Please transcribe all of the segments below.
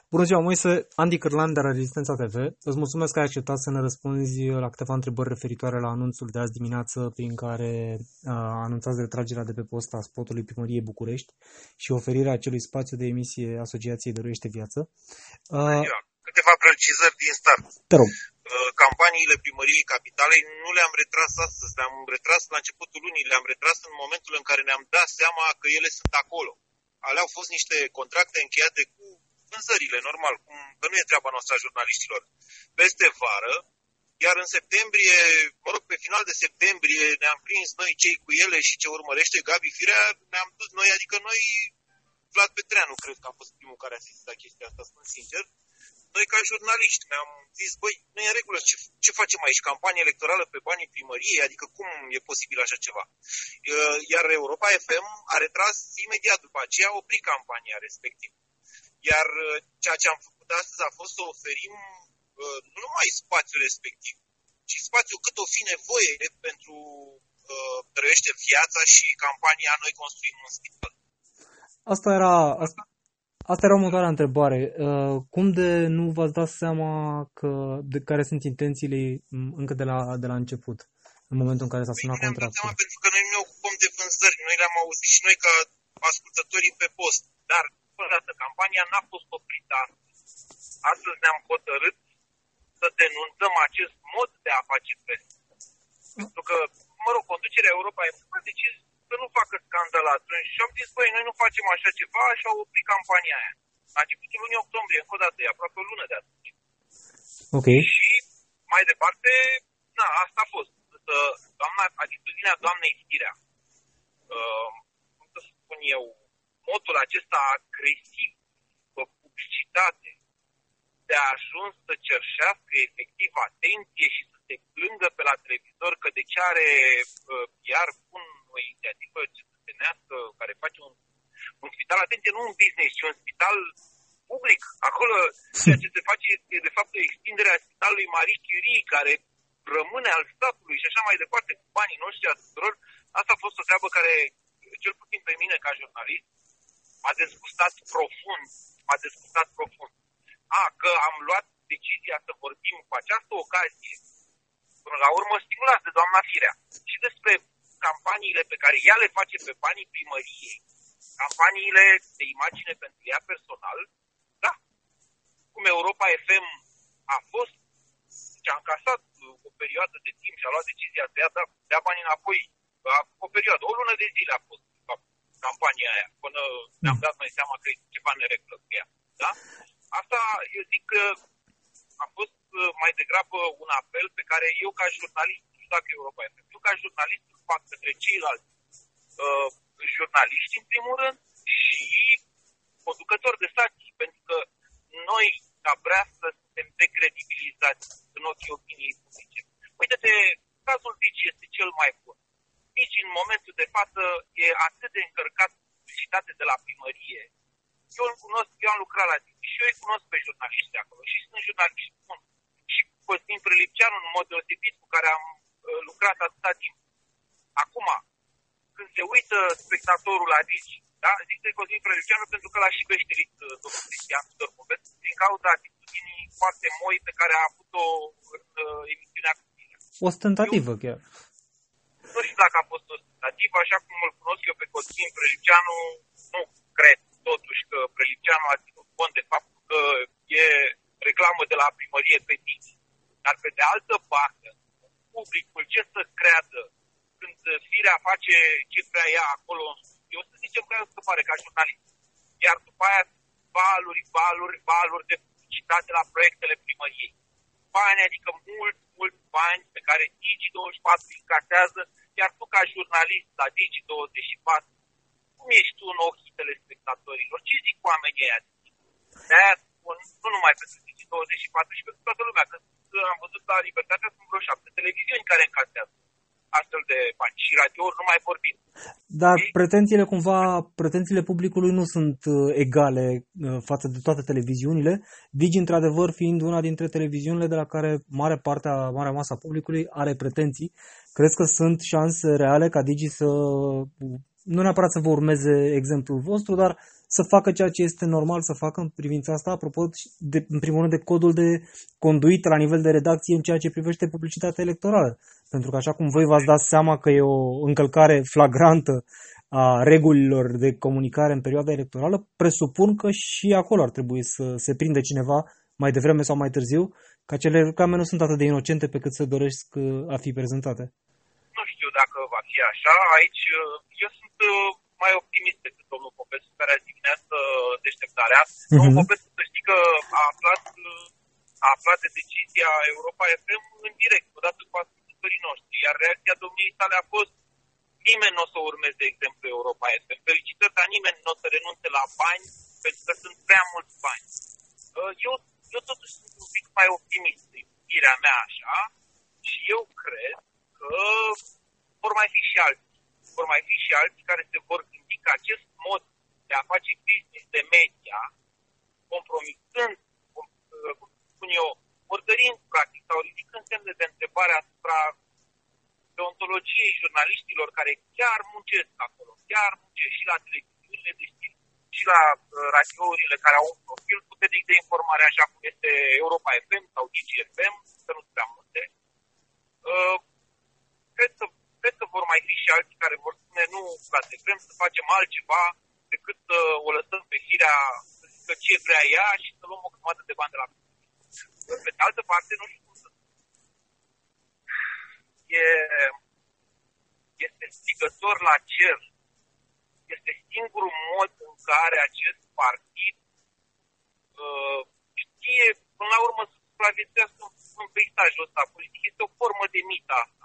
Bună ziua, Moise, Andy Cârlan de la Rezistența TV. Îți mulțumesc că ai acceptat să ne răspunzi la câteva întrebări referitoare la anunțul de azi dimineață prin care anunțați retragerea de pe post a spotului Primăriei București și oferirea acelui spațiu de emisie Asociației Dăruiește Viață. Câteva precizări din start. Te rog. Campaniile Primăriei Capitalei nu le-am retras astăzi, le-am retras la începutul lunii, le-am retras în momentul în care ne-am dat seama că ele sunt acolo. Alea au fost niște contracte încheiate cu vânzările, normal, că nu e treaba noastră a jurnaliștilor. Peste vară, iar în septembrie, mă rog, pe final de septembrie ne-am prins noi cei cu ele și ce urmărește Gabi Firea, ne-am dus noi, adică noi, Vlad Petreanu, cred că a fost primul care a sesizat chestia asta, spun sincer. Noi ca jurnaliști ne-am zis, băi, nu e în regulă, ce facem aici, campanie electorală pe banii primăriei, adică cum e posibil așa ceva? Iar Europa FM a retras imediat după aceea, a oprit campania respectivă. Iar ceea ce am făcut astăzi a fost să oferim nu numai spațiul respectiv, ci spațiul cât o fi nevoie pentru Dăruiește Viața și campania Noi construim un spital. Asta era următoarea întrebare. Cum de nu v-ați dat seama de care sunt intențiile încă de la început, în momentul în care s-a semnat contractul? Ne-am dat seama pentru că noi ne ocupăm de vânzări, noi le-am auzit și noi ca ascultătorii pe post, dar campania n-a fost oprită astăzi. Astăzi ne-am hotărât să denunțăm acest mod de a face presă. Pentru că, mă rog, conducerea Europa a decis să nu facă scandal atunci și am zis, băi, noi nu facem așa ceva și au oprit campania aia. La începutul lunii octombrie, încă o dată, e aproape o lună de atunci. Ok. Și mai departe, asta a fost. Atitudinea doamnei Firea, cum să spun eu, modul acesta agresiv, cu publicitate, de a ajuns să cerșească efectiv atenție și să se plângă pe la televizor că de ce are PR bun o inițiativă cetățenească care face un spital, atenție, nu un business, ci un spital public. Acolo ceea ce se face este de fapt extinderea spitalului Marie Curie, care rămâne al statului și așa mai departe, cu banii noștri a tuturor. Asta a fost o treabă care, cel puțin pe mine ca jurnalist, m-a dezgustat profund. Că am luat decizia să vorbim cu această ocazie, până la urmă stimulat de doamna Firea, și despre campaniile pe care ea le face pe banii primăriei, campaniile de imagine pentru ea personal, da. Cum Europa FM a fost, deci a încasat o perioadă de timp și a luat decizia să dea banii înapoi, o perioadă, o lună de zile a fost campania aia, până ne-am dat mai seama că e ceva neregulă cu ea. Da? Asta, eu zic că a fost mai degrabă un apel pe care eu ca jurnalist, nu știu dacă Europa FM, eu ca jurnalist îl fac către ceilalți jurnaliști, în primul rând, și conducători de stații, pentru că noi, ca Breastă, suntem decredibilizați în ochii opiniei publice. Uite-te, cazul Digi este cel mai bun. Digi, în momentul de față, e atât de încărcat publicitate de la primărie. Eu îl cunosc, eu am lucrat la Digi și eu îi cunosc pe jurnaliști de acolo și sunt jurnaliști buni. Și Cosmin Prelipceanu, în mod deosebit, cu care am lucrat atâta timp. Acum, când se uită spectatorul la Digi, da? Zic de Cosmin Prelipceanu pentru că l-a și beșterit domnul Cristian Tudor Popescu din cauza atitudinii foarte moi pe care a avut-o în emisiunea Câmpina. Ostentativă chiar. Nu știu dacă a fost ostentativă, așa cum îl cunosc eu pe Cosmin Prelipceanu, nu cred totuși că Prelipceanu a ținut cont de faptul că e reclamă de la primărie pe Digi. Dar pe de altă parte, publicul ce să creadă când Firea face ce vrea ea acolo în studio, să zicem că e o scăpare ca jurnalist. Iar după aia valuri de publicitate la proiectele primăriei. Bani, adică mulți bani pe care Digi24 îi încasează, iar tu ca jurnalist la Digi24, cum ești tu în ochii telespectatorilor? Ce zic oamenii ăia? De-aia spun, nu numai pentru Digi24 și pentru toată lumea, că am văzut la Libertatea sunt vreo 7 televiziuni care încasează astfel de bani și radiouri nu mai vorbim. Dar pretențiile publicului nu sunt egale față de toate televiziunile. Digi, într-adevăr, fiind una dintre televiziunile de la care marea masă a publicului are pretenții, crezi că sunt șanse reale ca Digi să nu neapărat să vă urmeze exemplul vostru, dar să facă ceea ce este normal să facă în privința asta, apropo, în primul rând, de codul de conduită la nivel de redacție în ceea ce privește publicitatea electorală. Pentru că așa cum voi v-ați dat seama că e o încălcare flagrantă a regulilor de comunicare în perioada electorală, presupun că și acolo ar trebui să se prinde cineva mai devreme sau mai târziu, că acele reclame nu sunt atât de inocente pe cât se doresc a fi prezentate. Nu știu dacă va fi așa. Aici eu sunt mai optimist decât domnul Popescu, care azi dimineață deșteptarea. Domnul Popescu, să știi că a aflat de decizia Europa FM în direct, odată cu ascultătorii noștri, iar reacția domniei sale a fost: nimeni nu o să urmeze exemplul Europa FM. Felicitări, dar nimeni nu o să renunțe la bani, pentru că sunt prea mulți bani. Eu totuși sunt un pic mai optimist, firea mea așa, și eu cred că vor mai fi și alții. Vor mai fi și alții care se vor gândi că acest mod de a face business de media, compromitând, cum spun eu, ordărind practic sau ridicând semne de întrebare asupra deontologiei jurnaliștilor care chiar muncesc acolo, chiar muncesc și la televiziunile de știri, și la radiourile care au un profil puternic de informare, așa cum este Europa FM sau Digi FM, să nu prea multe. Cred că vor mai fi și alții care vor spune: nu, frate, vrem să facem altceva decât să o lăsăm pe firea să zică ce vrea ea și să luăm o grămadă de bani de la public. Pe de altă parte, nu știu cum să spun. Este strigător la cer. Este singurul mod în care acest partid știe, până la urmă, să supraviețuiască în peisajul ăsta politic. Este o formă de mită asta.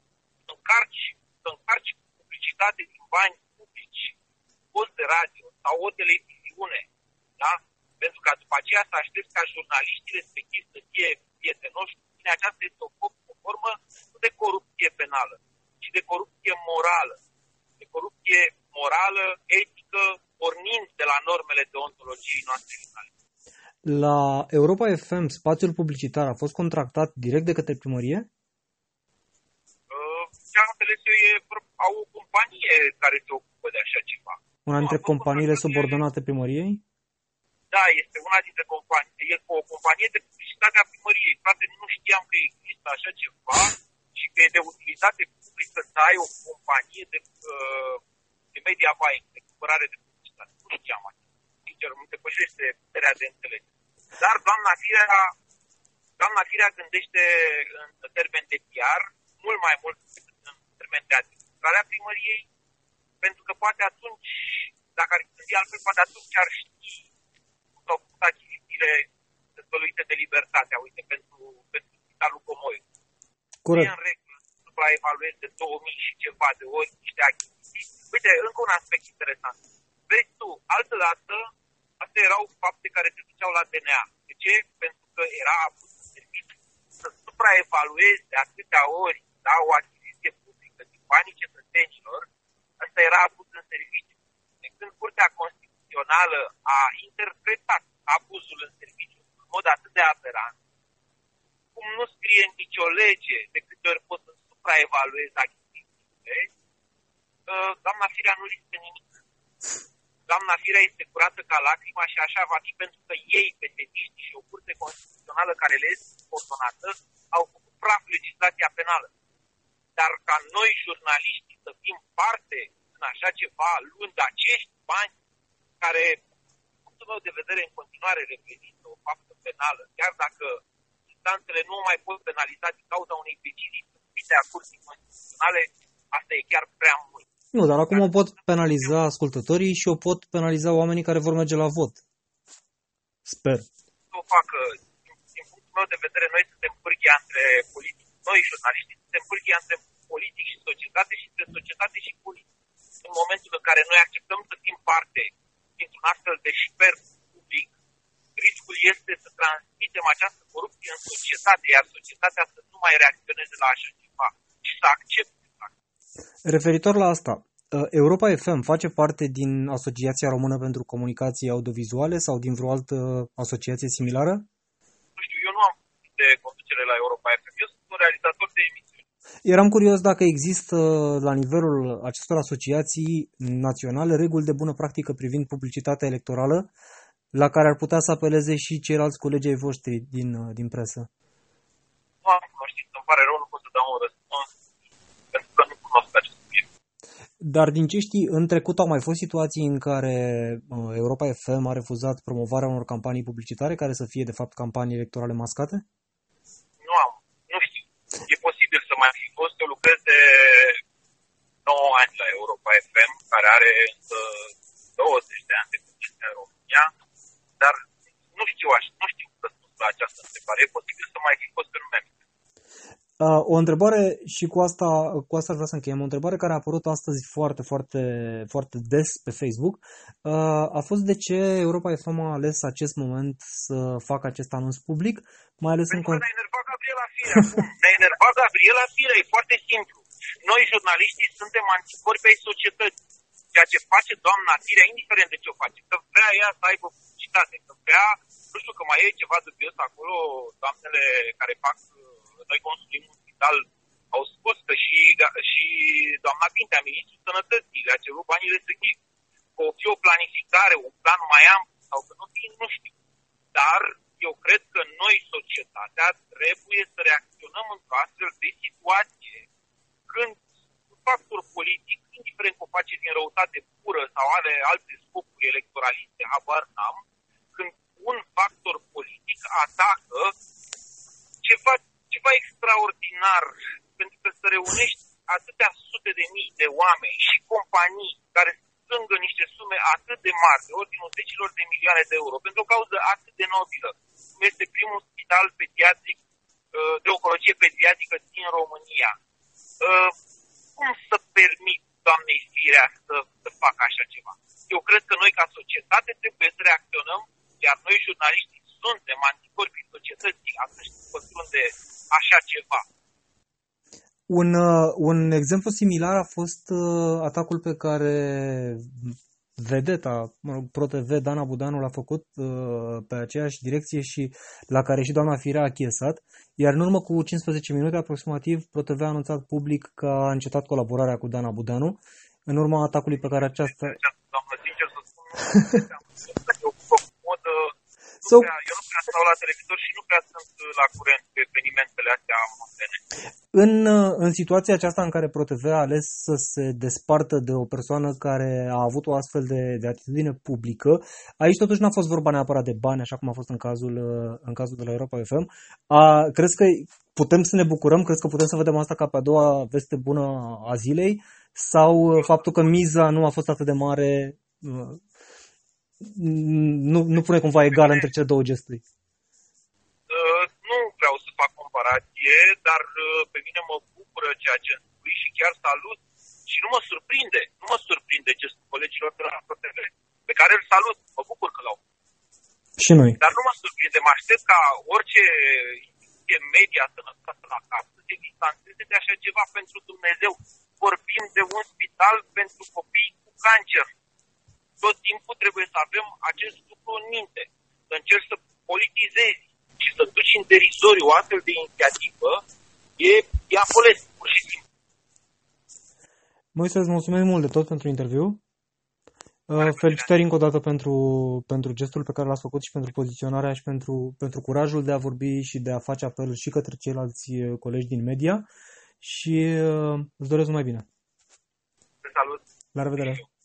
Să încarci publicitate din bani publici, post de radio sau o televiziune, da? Pentru că după aceea să aștepți ca jurnaliștii respectivi să fie prietenoși cu tine. Aceasta este o formă nu de corupție penală, ci de corupție morală. De corupție morală, etică, pornind de la normele deontologiei noastre jurnalistice. La Europa FM, spațiul publicitar a fost contractat direct de către primărie? Ce am înțeles eu, au o companie care se ocupă de așa ceva. Una dintre companiile subordonate primăriei? Da, este una dintre companii. E o companie de publicitate a primăriei. Frate, nu știam că există așa ceva și că e de utilitate publică să ai o companie de media buying, de cumpărare de publicitate. Nu știam așa. Sincer, îmi depășește puterea de înțelegere. Dar doamna Firea gândește în termen de PR mult mai mult decât în termen de administrarea primăriei, pentru că poate atunci, dacă ar gândi altfel, poate atunci ar ști cum s-au făcut achizițiile dezvăluite de Libertatea, uite, pentru Spitalul Comoiu. Corect. E în regulă să supraevaluezi de 2000 și ceva de ori niște achiziții. Uite, încă un aspect interesant. Vezi tu, altădată, astea erau fapte care se duceau la DNA. De ce? Pentru că era abuz în serviciu. Să supraevaluezi de atâtea ori, da, o achiziție publică din banii cetățenilor, asta era abuz în serviciu. De când Curtea Constituțională a interpretat abuzul în serviciu în mod atât de aberant, cum nu scrie în nicio lege de câte ori poți să supraevaluezi achizițiile, doamna Firea nu riscă nimic. Doamna Firea este curată ca lacrima și așa va fi, pentru că ei, pesediștii și o curte constituțională care le este ordonată, au făcut praf legislația penală. Dar ca noi, jurnaliștii, să fim parte în așa ceva, luând acești bani care, din punctul meu de vedere, în continuare reprezintă o faptă penală, chiar dacă instanțele nu mai pot penaliza din cauza unei decizii subite a Curții Constituționale, asta e chiar prea mult. Nu, dar acum o pot penaliza ascultătorii și o pot penaliza oamenii care vor merge la vot. Sper. Nu o facă. Din punctul meu de vedere, noi suntem pârghia între politici. Noi, jurnaliștii, suntem pârghia între politici și societate și între societate și politici. În momentul în care noi acceptăm să fim parte dintr-un astfel de șper public, riscul este să transmitem această corupție în societate, iar societatea să nu mai reacționeze la așa ceva, ci să accepte. Referitor la asta, Europa FM face parte din Asociația Română pentru Comunicații Audiovizuale sau din vreo altă asociație similară? Nu știu, eu nu am de conducere la Europa FM, eu sunt un realizator de emisiuni. Eram curios dacă există la nivelul acestor asociații naționale reguli de bună practică privind publicitatea electorală, la care ar putea să apeleze și ceilalți colegi ai voștri din presă. Nu am cunoștință, îmi pare rău, nu pot să dau un răspuns, pentru că nu cunosc acest subiect. Dar din ce știi, în trecut au mai fost situații în care Europa FM a refuzat promovarea unor campanii publicitare care să fie, de fapt, campanii electorale mascate? Nu știu. E posibil să mai fi fost. Eu lucrez de 9 ani la Europa FM, care are 20 de ani de publicitate în România, dar nu știu răspunsul la această întrebare. E posibil să mai fi fost în nume. O întrebare, și cu asta aș vrea să încheiem, o întrebare care a apărut astăzi foarte, foarte, foarte des pe Facebook, a fost de ce Europa FM a ales acest moment să facă acest anunț public, mai ales pentru că ne-a enervat Gabriela Firea. Ne-a enervat Gabriela Firea, e foarte simplu. Noi, jurnaliștii, suntem anticori pe societăți. Ceea ce face doamna Firea, indiferent de ce o face, că vrea ea să aibă publicitate, că vrea, nu știu, că mai e ceva dubios acolo, doamnele care fac Noi Construim un Spital au spus că și doamna Pintea, ministrul Sănătății, le-a cerut banii respectivi. Că o fi o planificare, un plan mai amplu sau că nu fi, nu știu. Dar eu cred că noi, societatea, trebuie să reacționăm într-o astfel de situație când un factor politic, indiferent că o face din răutate pură sau are alte scopuri electoraliste, habar n-am, când un factor politic atacă ceva extraordinar, pentru că să reunești atâtea sute de mii de oameni și companii care strângă niște sume atât de mari, de ordinul zecilor de milioane de euro, pentru o cauză atât de nobilă, cum este primul spital pediatric de oncologie pediatrică din România. Cum să permit doamnei Firea să facă așa ceva? Eu cred că noi, ca societate, trebuie să reacționăm, iar noi, jurnaliștii, suntem anticori prin societății atunci când pătrunde așa ceva. Un exemplu similar a fost atacul pe care vedeta, ProTV, Dana Budanu l-a făcut pe aceeași direcție și la care și doamna Firea a achiesat, iar în urmă cu 15 minute aproximativ ProTV a anunțat public că a încetat colaborarea cu Dana Budanu în urma atacului pe care aceasta... Doamnă, sincer să spun, eu nu prea stau la televizor și nu prea sunt la curent cu evenimentele astea moderne. În situația aceasta în care ProTV a ales să se despartă de o persoană care a avut o astfel de atitudine publică, aici totuși n-a fost vorba neapărat de bani, așa cum a fost în cazul de la Europa FM. Crezi că putem să ne bucurăm? Crezi că putem să vedem asta ca pe a doua veste bună a zilei? Sau faptul că miza nu a fost atât de mare nu pune cumva egal între cele două gesturi? Nu vreau să fac comparație, dar pe mine mă bucură ceea ce îmi spui și chiar salut. Și nu mă surprinde gestul colegilor de la ProTV, pe care îl salut, mă bucur că l-au. Și noi. Dar nu mă surprinde, mă aștept ca orice media sănătoasă la cap să se distanțeze de așa ceva pentru Dumnezeu. Vorbim de un spital pentru copii cu cancer. Tot timpul trebuie să avem acest lucru în minte. Să încerci să politizezi și să duci în derizoriu o astfel de inițiativă, e afolesc, pur și simplu. Moise, îți mulțumesc mult de tot pentru interviu. Felicitări încă o dată pentru gestul pe care l-ați făcut și pentru poziționarea și pentru curajul de a vorbi și de a face apel și către ceilalți colegi din media și îți doresc numai bine. Te salut! La revedere!